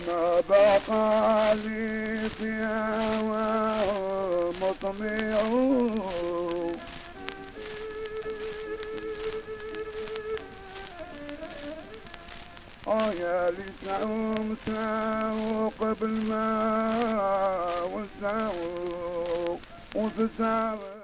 ما بقى لي فيها مطمع يا ليتهم ساووا قبل ما وساووا وتساووا